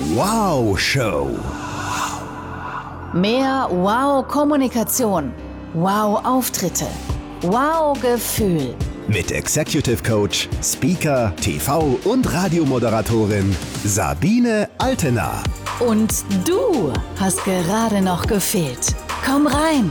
Wow Show. Mehr Wow-Kommunikation, Wow-Auftritte, Wow-Gefühl. Mit Executive Coach, Speaker, TV- und Radiomoderatorin Sabine Altena. Und du hast gerade noch gefehlt. Komm rein.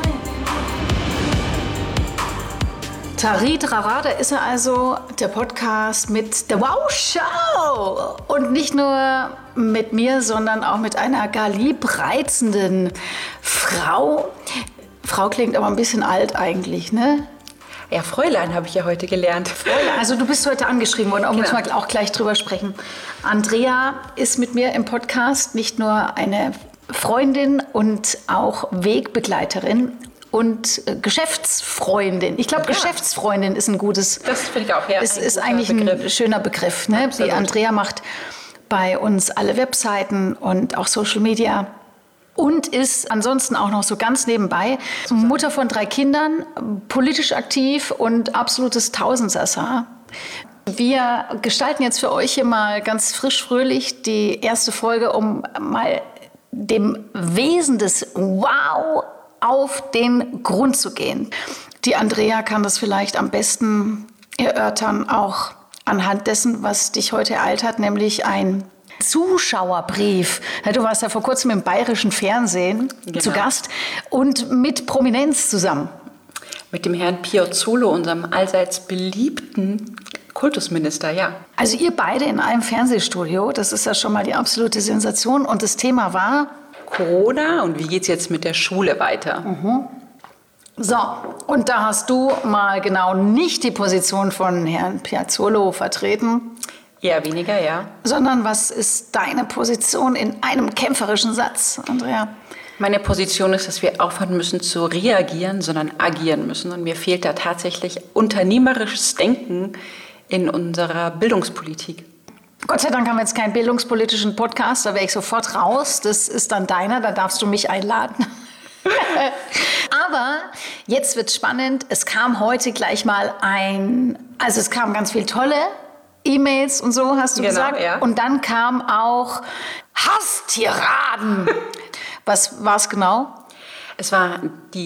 Tari-Trara, da ist er also, der Podcast mit der Wow Show. Und nicht nur mit mir, sondern auch mit einer gar liebreizenden Frau. Frau klingt aber ein bisschen alt eigentlich, ne? Ja, Fräulein habe ich ja heute gelernt. Fräulein, also du bist heute angeschrieben worden, auch müssen wir auch gleich drüber sprechen. Andrea ist mit mir im Podcast nicht nur eine Freundin und auch Wegbegleiterin und Geschäftsfreundin. Ich glaube, Geschäftsfreundin ist ein gutes... Das finde ich auch, ja. Ist eigentlich ein schöner Begriff. Ne? Die Andrea macht bei uns alle Webseiten und auch Social Media. Und ist ansonsten auch noch so ganz nebenbei Mutter von 3 Kindern, politisch aktiv und absolutes Tausendsassa. Wir gestalten jetzt für euch hier mal ganz frisch fröhlich die erste Folge, um mal dem Wesen des Wow auf den Grund zu gehen. Die Andrea kann das vielleicht am besten erörtern, auch anhand dessen, was dich heute ereilt hat, nämlich ein Zuschauerbrief. Du warst ja vor kurzem im bayerischen Fernsehen zu Gast und mit Prominenz zusammen. Mit dem Herrn Piazzolo, unserem allseits beliebten Kultusminister, ja. Also ihr beide in einem Fernsehstudio, das ist ja schon mal die absolute Sensation. Und das Thema war? Corona und wie geht's jetzt mit der Schule weiter? So, und da hast du mal genau nicht die Position von Herrn Piazzolo vertreten. Eher weniger, ja. Sondern was ist deine Position in einem kämpferischen Satz, Andrea? Meine Position ist, dass wir aufhören müssen zu reagieren, sondern agieren müssen. Und mir fehlt da tatsächlich unternehmerisches Denken in unserer Bildungspolitik. Gott sei Dank haben wir jetzt keinen bildungspolitischen Podcast, da wäre ich sofort raus. Das ist dann deiner, da darfst du mich einladen. Aber jetzt wird's spannend. Es kam heute gleich mal es kamen ganz viele tolle E-Mails und so, hast du gesagt. Ja. Und dann kam auch Hasstiraden. Was war es genau? Es war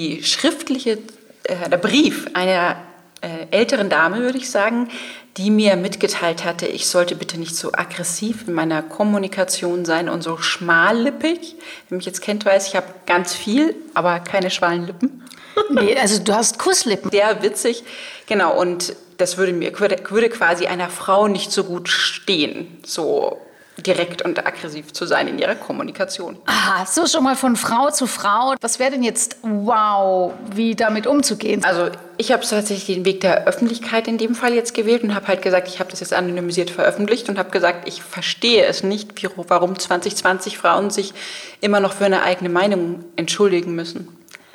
der Brief einer älteren Dame, würde ich sagen, die mir mitgeteilt hatte, ich sollte bitte nicht so aggressiv in meiner Kommunikation sein und so schmallippig. Wer mich jetzt kennt, weiß, ich habe ganz viel, aber keine schmalen Lippen. Nee, also du hast Kusslippen. Sehr witzig, genau. Und das würde quasi einer Frau nicht so gut stehen, so direkt und aggressiv zu sein in ihrer Kommunikation. Aha, so schon mal von Frau zu Frau. Was wäre denn jetzt wow, wie damit umzugehen? Also ich habe tatsächlich den Weg der Öffentlichkeit in dem Fall jetzt gewählt und habe halt gesagt, ich habe das jetzt anonymisiert veröffentlicht und habe gesagt, ich verstehe es nicht, warum 2020 Frauen sich immer noch für eine eigene Meinung entschuldigen müssen.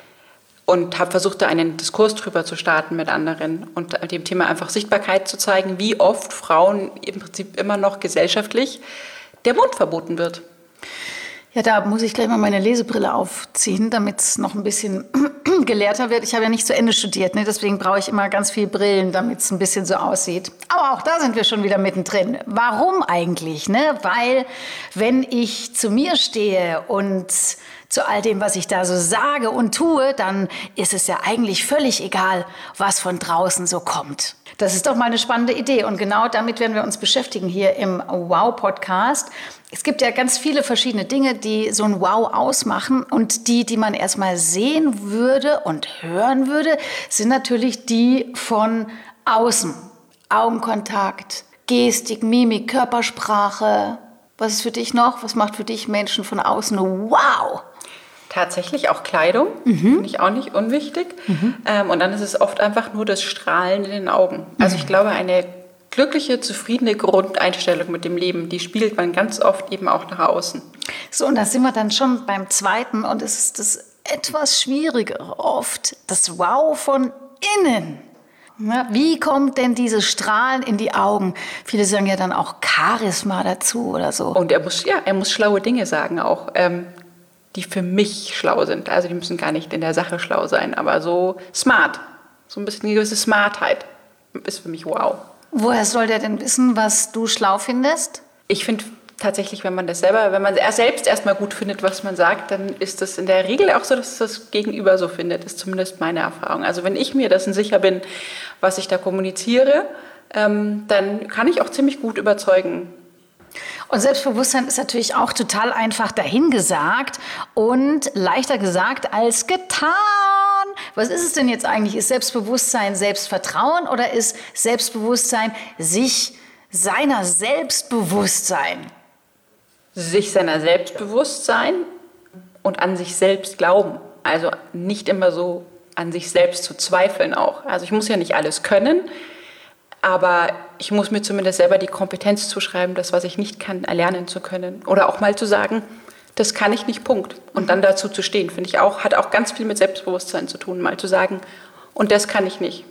Und habe versucht, da einen Diskurs drüber zu starten mit anderen und dem Thema einfach Sichtbarkeit zu zeigen, wie oft Frauen im Prinzip immer noch gesellschaftlich der Mund verboten wird. Ja, da muss ich gleich mal meine Lesebrille aufziehen, damit es noch ein bisschen gelehrter wird. Ich habe ja nicht zu Ende studiert, ne? Deswegen brauche ich immer ganz viel Brillen, damit es ein bisschen so aussieht. Aber auch da sind wir schon wieder mittendrin. Warum eigentlich? Ne? Weil wenn ich zu mir stehe und zu all dem, was ich da so sage und tue, dann ist es ja eigentlich völlig egal, was von draußen so kommt. Das ist doch mal eine spannende Idee und genau damit werden wir uns beschäftigen hier im Wow-Podcast. Es gibt ja ganz viele verschiedene Dinge, die so ein Wow ausmachen und die man erstmal sehen würde und hören würde, sind natürlich die von außen. Augenkontakt, Gestik, Mimik, Körpersprache. Was ist für dich noch? Was macht für dich Menschen von außen wow? Tatsächlich auch Kleidung, finde ich auch nicht unwichtig. Und dann ist es oft einfach nur das Strahlen in den Augen. Also ich glaube, eine glückliche, zufriedene Grundeinstellung mit dem Leben, die spiegelt man ganz oft eben auch nach außen. So, und da sind wir dann schon beim zweiten und es ist das etwas Schwierigere oft, das Wow von innen. Na, wie kommt denn dieses Strahlen in die Augen? Viele sagen ja dann auch Charisma dazu oder so. Und er muss schlaue Dinge sagen auch. Die für mich schlau sind. Also die müssen gar nicht in der Sache schlau sein, aber so smart. So ein bisschen eine gewisse Smartheit ist für mich wow. Woher soll der denn wissen, was du schlau findest? Ich finde tatsächlich, wenn man selbst erstmal gut findet, was man sagt, dann ist das in der Regel auch so, dass das Gegenüber so findet, ist zumindest meine Erfahrung. Also wenn ich mir dessen sicher bin, was ich da kommuniziere, dann kann ich auch ziemlich gut überzeugen. Und Selbstbewusstsein ist natürlich auch total einfach dahingesagt und leichter gesagt als getan. Was ist es denn jetzt eigentlich? Ist Selbstbewusstsein Selbstvertrauen oder ist Selbstbewusstsein sich seiner Selbstbewusstsein? Sich seiner Selbstbewusstsein und an sich selbst glauben. Also nicht immer so an sich selbst zu zweifeln auch. Also ich muss ja nicht alles können, aber ich muss mir zumindest selber die Kompetenz zuschreiben, das, was ich nicht kann, erlernen zu können. Oder auch mal zu sagen, das kann ich nicht, Punkt. Und dann dazu zu stehen, finde ich auch, hat auch ganz viel mit Selbstbewusstsein zu tun, mal zu sagen, und das kann ich nicht.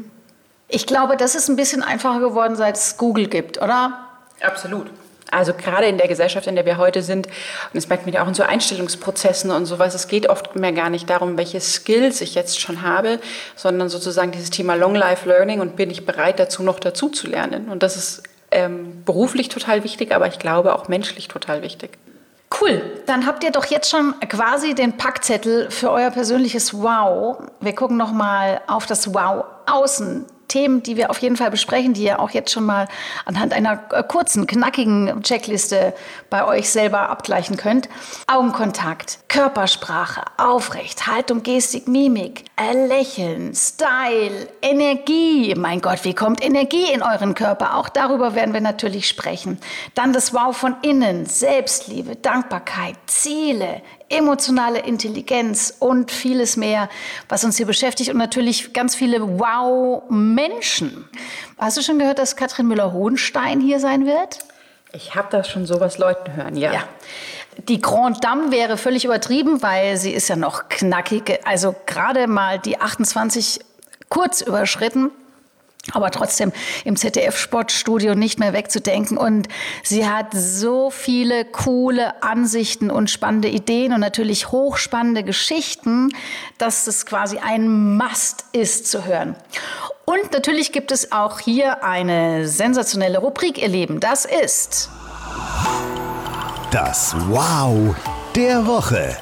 Ich glaube, das ist ein bisschen einfacher geworden, seit es Google gibt, oder? Absolut. Also gerade in der Gesellschaft, in der wir heute sind, und das merkt man ja auch in so Einstellungsprozessen und sowas, es geht oft mehr gar nicht darum, welche Skills ich jetzt schon habe, sondern sozusagen dieses Thema Long Life Learning und bin ich bereit dazu, noch dazu zu lernen. Und das ist beruflich total wichtig, aber ich glaube auch menschlich total wichtig. Cool, dann habt ihr doch jetzt schon quasi den Packzettel für euer persönliches Wow. Wir gucken noch mal auf das Wow außen. Themen, die wir auf jeden Fall besprechen, die ihr auch jetzt schon mal anhand einer kurzen, knackigen Checkliste bei euch selber abgleichen könnt. Augenkontakt, Körpersprache, aufrecht, Haltung, Gestik, Mimik, Lächeln, Style, Energie. Mein Gott, wie kommt Energie in euren Körper? Auch darüber werden wir natürlich sprechen. Dann das Wow von innen, Selbstliebe, Dankbarkeit, Ziele, emotionale Intelligenz und vieles mehr, was uns hier beschäftigt und natürlich ganz viele Wow-Menschen. Hast du schon gehört, dass Katrin Müller-Hohenstein hier sein wird? Ich habe das schon sowas Leuten hören, ja. Die Grande Dame wäre völlig übertrieben, weil sie ist ja noch knackig, also gerade mal die 28 kurz überschritten. Aber trotzdem im ZDF-Sportstudio nicht mehr wegzudenken. Und sie hat so viele coole Ansichten und spannende Ideen und natürlich hochspannende Geschichten, dass es quasi ein Must ist zu hören. Und natürlich gibt es auch hier eine sensationelle Rubrik, ihr Lieben. Das ist das Wow der Woche.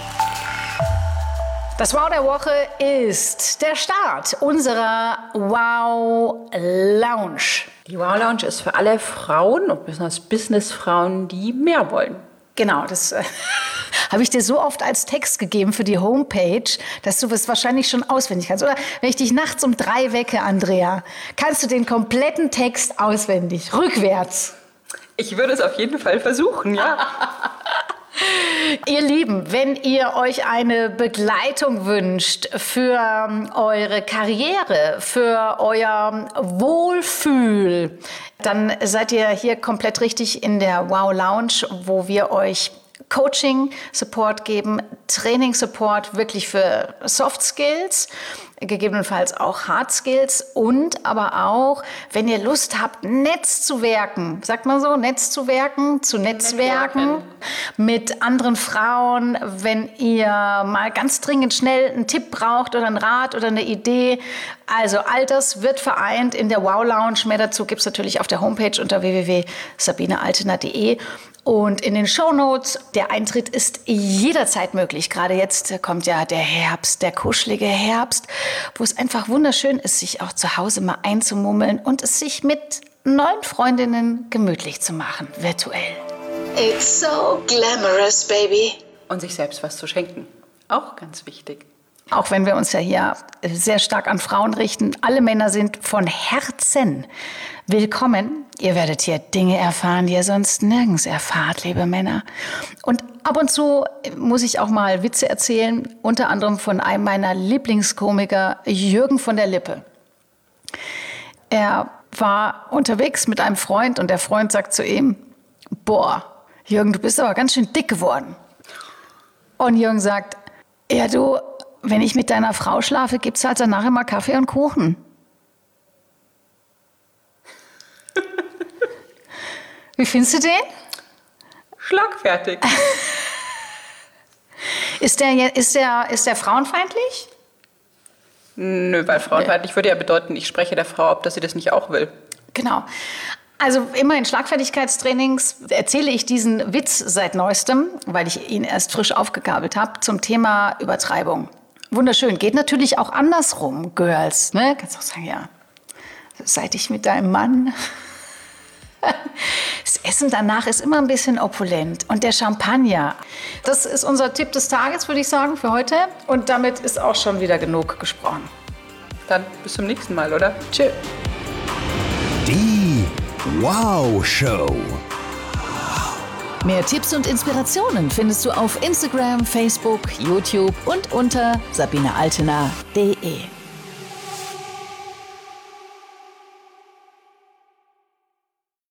Das Wow der Woche ist der Start unserer Wow Lounge. Die Wow Lounge ist für alle Frauen und besonders Businessfrauen, die mehr wollen. Genau, das habe ich dir so oft als Text gegeben für die Homepage, dass du es wahrscheinlich schon auswendig kannst. Oder wenn ich dich nachts um 3 wecke, Andrea, kannst du den kompletten Text auswendig, rückwärts. Ich würde es auf jeden Fall versuchen, ja. Ihr Lieben, wenn ihr euch eine Begleitung wünscht für eure Karriere, für euer Wohlfühl, dann seid ihr hier komplett richtig in der Wow Lounge, wo wir euch Coaching-Support geben, Training-Support wirklich für Soft Skills, gegebenenfalls auch Hard Skills und aber auch, wenn ihr Lust habt, Netzwerken, sagt man so, Netzwerken, zu Netzwerken mit anderen Frauen, wenn ihr mal ganz dringend schnell einen Tipp braucht oder einen Rat oder eine Idee. Also all das wird vereint in der Wow Lounge. Mehr dazu gibt es natürlich auf der Homepage unter www.sabinealtener.de. Und in den Shownotes, der Eintritt ist jederzeit möglich. Gerade jetzt kommt ja der Herbst, der kuschelige Herbst, wo es einfach wunderschön ist, sich auch zu Hause mal einzumummeln und es sich mit neuen Freundinnen gemütlich zu machen, virtuell. It's so glamorous, baby. Und sich selbst was zu schenken. Auch ganz wichtig. Auch wenn wir uns ja hier sehr stark an Frauen richten. Alle Männer sind von Herzen willkommen. Ihr werdet hier Dinge erfahren, die ihr sonst nirgends erfahrt, liebe Männer. Und ab und zu muss ich auch mal Witze erzählen, unter anderem von einem meiner Lieblingskomiker, Jürgen von der Lippe. Er war unterwegs mit einem Freund und der Freund sagt zu ihm, boah, Jürgen, du bist aber ganz schön dick geworden. Und Jürgen sagt, ja du, wenn ich mit deiner Frau schlafe, gibt's halt danach immer Kaffee und Kuchen. Wie findest du den? Schlagfertig. Ist der frauenfeindlich? Nö, weil frauenfeindlich würde ja bedeuten, ich spreche der Frau ab, dass sie das nicht auch will. Genau. Also immer in Schlagfertigkeitstrainings erzähle ich diesen Witz seit Neuestem, weil ich ihn erst frisch aufgegabelt habe, zum Thema Übertreibung. Wunderschön. Geht natürlich auch andersrum, Girls. Ne? Kannst auch sagen, ja, seit ich mit deinem Mann... Das Essen danach ist immer ein bisschen opulent. Und der Champagner. Das ist unser Tipp des Tages, würde ich sagen, für heute. Und damit ist auch schon wieder genug gesprochen. Dann bis zum nächsten Mal, oder? Tschö. Die Wow-Show. Mehr Tipps und Inspirationen findest du auf Instagram, Facebook, YouTube und unter sabinealtener.de.